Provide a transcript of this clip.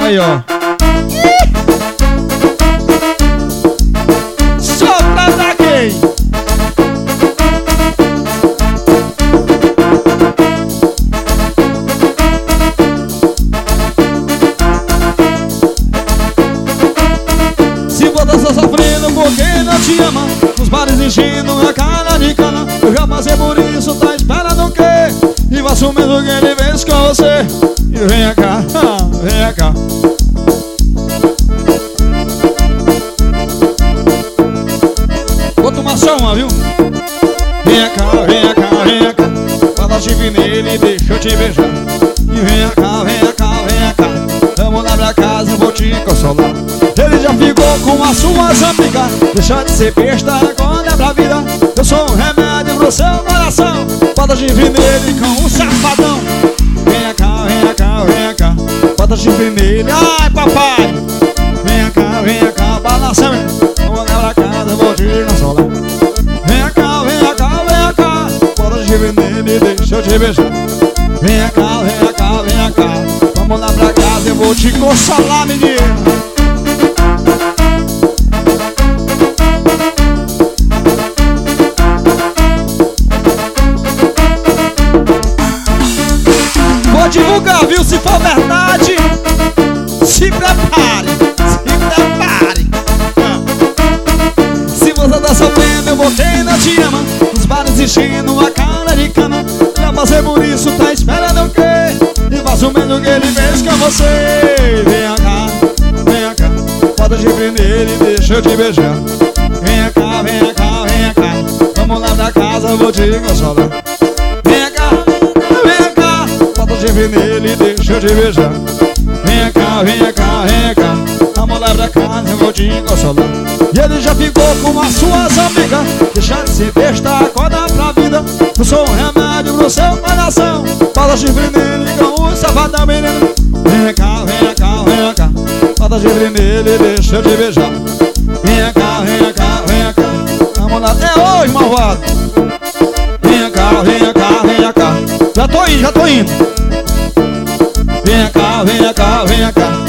aí, ó. Solta daqui. Se você está sofrendo porque não te ama, nos bares enchendo a cara de cana, eu já passei por isso, tá esperando o quê? E faço o mesmo que ele fez com você. E venha cá, venha cá. Vou tomar só uma, viu? Venha cá, venha cá, venha cá. Fala chifre nele e deixa eu te beijar. E venha cá, venha cá, venha cá. Vamos lá pra casa, eu vou te consolar. Ele já ficou com as suas amigas. Deixa de ser besta, agora é pra vida. Eu sou um remédio pro seu coração. Bota chifre nele com um safadão. Venha cá, venha cá, venha cá. Bota chifre nele, ai papai. Venha cá, balança. Vamos lá pra casa, eu vou te consolar. Venha cá, venha cá, venha cá. Bota chifre nele, deixa eu te beijar. Venha cá, venha cá, venha cá. Vamos lá pra casa, eu vou te consolar, menino. Vou divulgar, viu? Se for verdade, se prepare, se prepare. Se você tá sofrendo, eu vou quem não te ama. Os bares enchendo a cara de cana, já passei por isso, tá esperando o quê? E faço o mesmo que ele fez com você. Venha cá, venha cá. Bota chifre nele e deixa eu te beijar. Venha cá, venha cá, venha cá. Vamos lá pra casa, eu vou te consolar. Venha cá, venha cá. Bota chifre nele e deixa eu te beijar. Venha cá, venha cá, venha cá. Vamos lá pra casa, eu vou te consolar. E ele já ficou com as suas amigas. Deixa de ser besta, acorda pra vida. Eu sou um remédio pro seu coração. Bota chifre nele com o safadão, menino. Venha cá, venha cá, venha cá. Bota chifre nele e deixa eu te beijar. Venha cá, venha cá, venha cá. Vamos lá, é hoje, malvado. Venha cá, venha cá, venha cá. Já tô indo, já tô indo. Venha cá, venha cá, venha cá.